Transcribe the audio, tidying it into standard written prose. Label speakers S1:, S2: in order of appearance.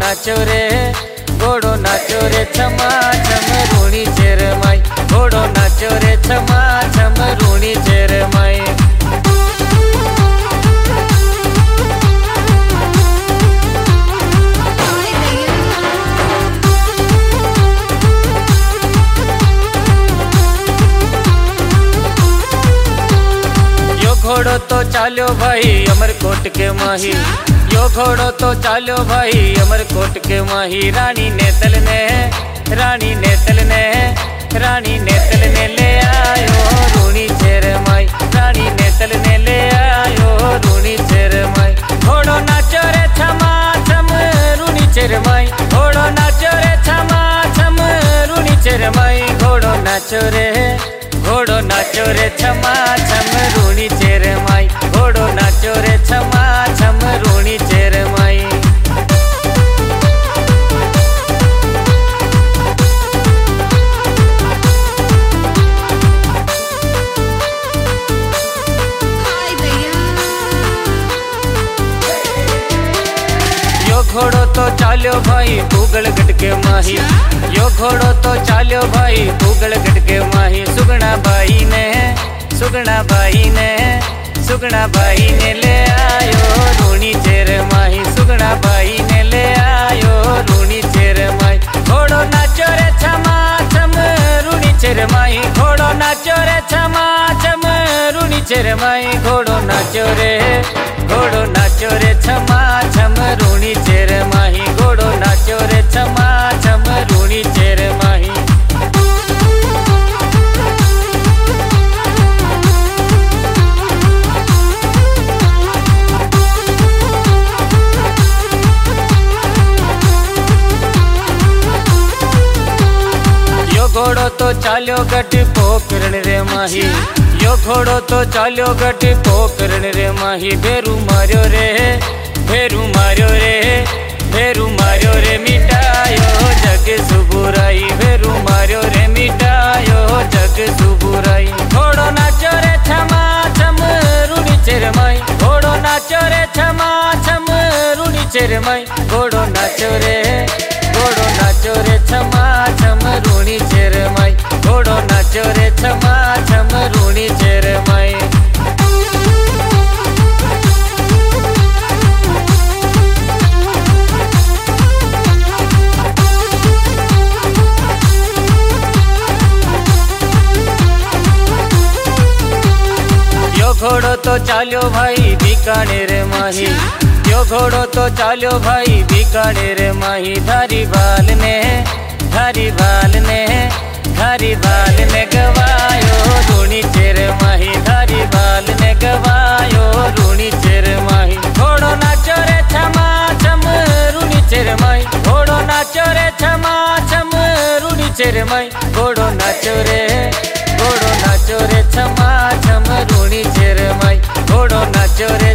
S1: नाचो रे घोड़ो नाचो रे छमा छम रूणी चेर माई। घोड़ो नाचो रे छमा छम रूणी चेर माई। घोड़ो तो चालो भाई अमरकोट के माही। यो घोड़ो तो चालो भाई अमरकोट के माही। रानी नेतल ने रानी नेतल ने रानी नेतल ने ले आयो रूणी चेर माई। रानी नेतल ने ले आयो रूणी चेर माई। घोड़ो नाचो रे छमा छम रूणी चेर माई। घोड़ो नाचो रे छमा छम रूणी चेर माई। घोड़ो नाचो रे घोड़ो नाचो रे छमा छम रूणी चेर माई। घोड़ो नाचो रे छमा छम रूणी चेर माई। यो घोड़ो तो चालो भाई भूगल गट के माही। यो घोड़ो तो चालो भाई भूगल गट के माही। सुगना बाई ने सुगना बाई ने सुगना बाई ने ले आयो रूणी चेर माही। सुगना बाई ने ले आयो रूणी चेर माई। घोड़ो नाचो रे छमा छम रूणी चेर माई। घोड़ो नाचो रे छमा छम रूणी चेर माई। घोड़ो नाचो रे घोड़ो नाचो रे छमा छम रूणी चेर माही। घोड़ो नाचो रे छमा छम रूणी चेर माही। घोड़ो तो चालो गट पोकरण रे माही। यो घोड़ो तो चालो गट पोकरण रे माही। भेरू मार्यो रे भेरू मार्यो रे भेरू मार्यो रे मिटायो जग सुबुराई। भेरू मार्यो रे मिटायो जग सुबुराई। घोड़ो नाचो रे छमा छम रूणी चेर माई। घोड़ो नाचो रे छमा छम रूणी चेर माई। घोड़ो नाचो रे घोड़ो नाचो रे छमा छम रूणी चेर माई। घोड़ो नाचो रे छमा छम रूणी चेर माई। यो घोड़ो तो चालो भाई बीकानेर माही। यो घोड़ो तो चालो भाई बीकानेर माही। धारी बाल ने धारी बाल ने धारी बाल ने गवायो रूणी चेर माही। धारी बाल ने गवायो रूणी चेर माही। घोड़ो नाचो रे छमा छम रूणी चेर माई। घोड़ो नाचो रे छमा छम रूणी चेर माई। घोड़ो नाचो रे घोड़ो नाचो रे छमा छम रूणी चेर माई। घोड़ो नाचो रे